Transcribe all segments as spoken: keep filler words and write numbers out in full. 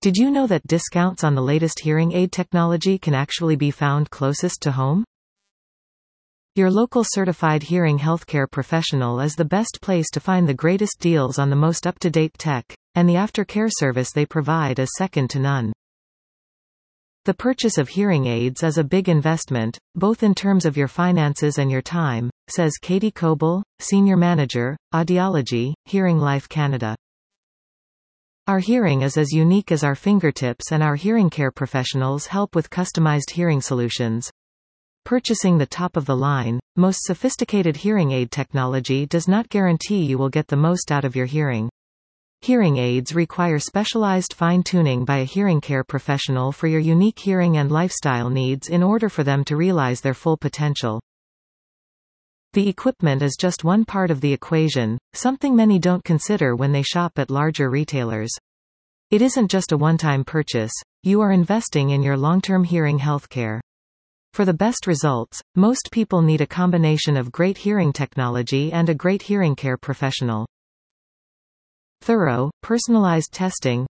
Did you know that discounts on the latest hearing aid technology can actually be found closest to home? Your local certified hearing healthcare professional is the best place to find the greatest deals on the most up-to-date tech, and the aftercare service they provide is second to none. The purchase of hearing aids is a big investment, both in terms of your finances and your time, says Katie Coble, Senior Manager, Audiology, Hearing Life Canada. Our hearing is as unique as our fingertips, and our hearing care professionals help with customized hearing solutions. Purchasing the top-of-the-line, most sophisticated hearing aid technology does not guarantee you will get the most out of your hearing. Hearing aids require specialized fine-tuning by a hearing care professional for your unique hearing and lifestyle needs in order for them to realize their full potential. The equipment is just one part of the equation, something many don't consider when they shop at larger retailers. It isn't just a one-time purchase, you are investing in your long-term hearing health care. For the best results, most people need a combination of great hearing technology and a great hearing care professional. Thorough, personalized testing.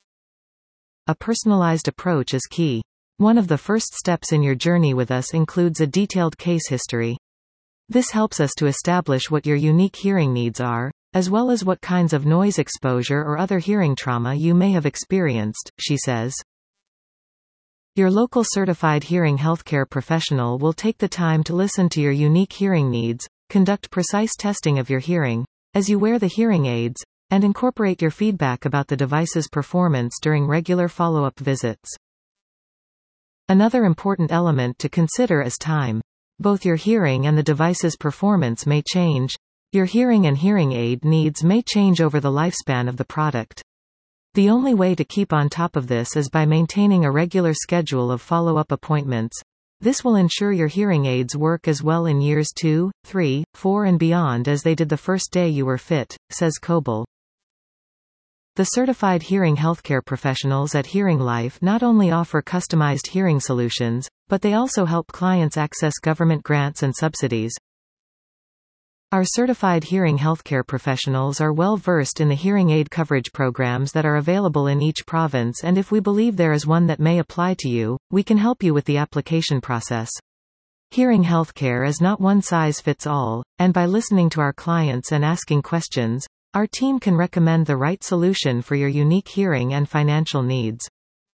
A personalized approach is key. One of the first steps in your journey with us includes a detailed case history. This helps us to establish what your unique hearing needs are, as well as what kinds of noise exposure or other hearing trauma you may have experienced, she says. Your local certified hearing healthcare professional will take the time to listen to your unique hearing needs, conduct precise testing of your hearing, as you wear the hearing aids, and incorporate your feedback about the device's performance during regular follow-up visits. Another important element to consider is time. Both your hearing and the device's performance may change. Your hearing and hearing aid needs may change over the lifespan of the product. The only way to keep on top of this is by maintaining a regular schedule of follow-up appointments. This will ensure your hearing aids work as well in years two, three, four and beyond as they did the first day you were fit, says Coble. The certified hearing healthcare professionals at Hearing Life not only offer customized hearing solutions, but they also help clients access government grants and subsidies. Our certified hearing healthcare professionals are well versed in the hearing aid coverage programs that are available in each province, and if we believe there is one that may apply to you, we can help you with the application process. Hearing healthcare is not one size fits all, and by listening to our clients and asking questions, our team can recommend the right solution for your unique hearing and financial needs.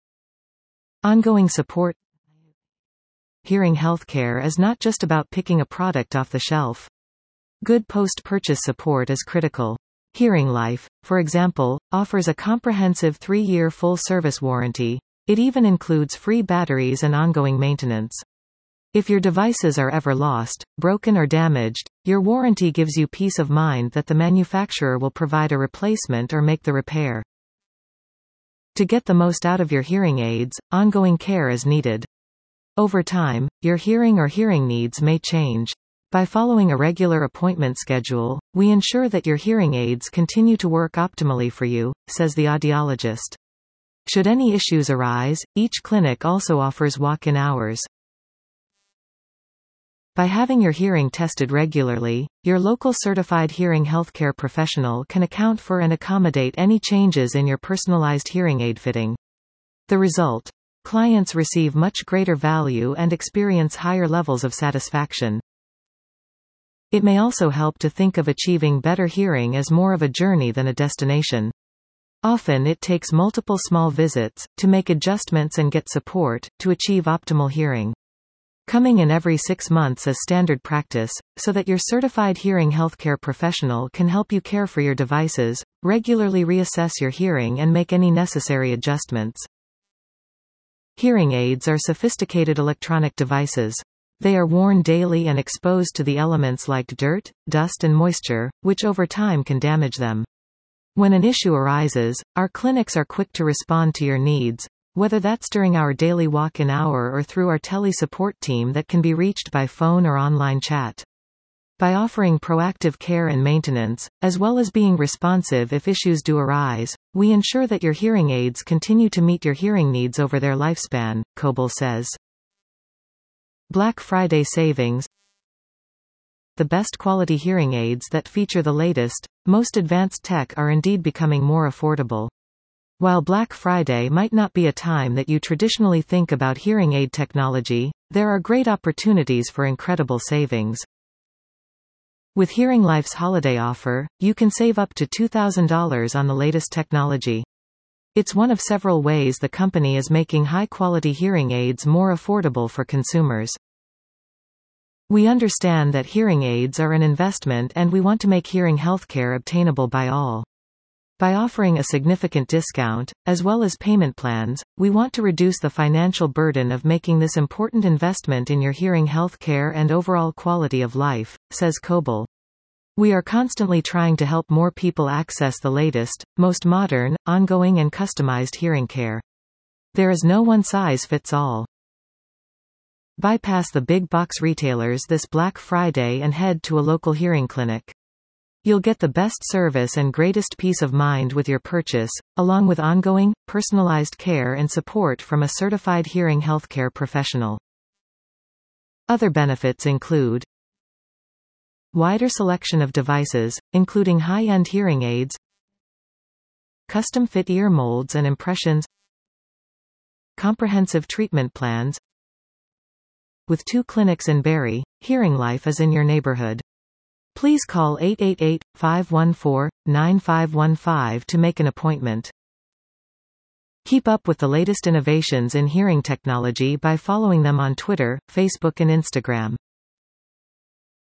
Ongoing support. Hearing healthcare is not just about picking a product off the shelf. Good post-purchase support is critical. Hearing Life, for example, offers a comprehensive three-year full-service warranty. It even includes free batteries and ongoing maintenance. If your devices are ever lost, broken or damaged, your warranty gives you peace of mind that the manufacturer will provide a replacement or make the repair. To get the most out of your hearing aids, ongoing care is needed. Over time, your hearing or hearing needs may change. By following a regular appointment schedule, we ensure that your hearing aids continue to work optimally for you, says the audiologist. Should any issues arise, each clinic also offers walk-in hours. By having your hearing tested regularly, your local certified hearing healthcare professional can account for and accommodate any changes in your personalized hearing aid fitting. The result? Clients receive much greater value and experience higher levels of satisfaction. It may also help to think of achieving better hearing as more of a journey than a destination. Often it takes multiple small visits to make adjustments and get support to achieve optimal hearing. Coming in every six months is standard practice, so that your certified hearing healthcare professional can help you care for your devices, regularly reassess your hearing and make any necessary adjustments. Hearing aids are sophisticated electronic devices. They are worn daily and exposed to the elements like dirt, dust and moisture, which over time can damage them. When an issue arises, our clinics are quick to respond to your needs, whether that's during our daily walk-in hour or through our tele-support team that can be reached by phone or online chat. By offering proactive care and maintenance, as well as being responsive if issues do arise, we ensure that your hearing aids continue to meet your hearing needs over their lifespan, Coble says. Black Friday savings. The best quality hearing aids that feature the latest, most advanced tech are indeed becoming more affordable. While Black Friday might not be a time that you traditionally think about hearing aid technology, there are great opportunities for incredible savings. With Hearing Life's holiday offer, you can save up to two thousand dollars on the latest technology. It's one of several ways the company is making high-quality hearing aids more affordable for consumers. We understand that hearing aids are an investment and we want to make hearing healthcare obtainable by all. By offering a significant discount, as well as payment plans, we want to reduce the financial burden of making this important investment in your hearing health care and overall quality of life, says Coble. We are constantly trying to help more people access the latest, most modern, ongoing and customized hearing care. There is no one-size-fits-all. Bypass the big box retailers this Black Friday and head to a local hearing clinic. You'll get the best service and greatest peace of mind with your purchase, along with ongoing, personalized care and support from a certified hearing healthcare professional. Other benefits include wider selection of devices, including high-end hearing aids, custom-fit ear molds and impressions, comprehensive treatment plans. With two clinics in Barrie, Hearing Life is in your neighborhood. Please call eight eight eight, five one four, nine five one five to make an appointment. Keep up with the latest innovations in hearing technology by following them on Twitter, Facebook and Instagram.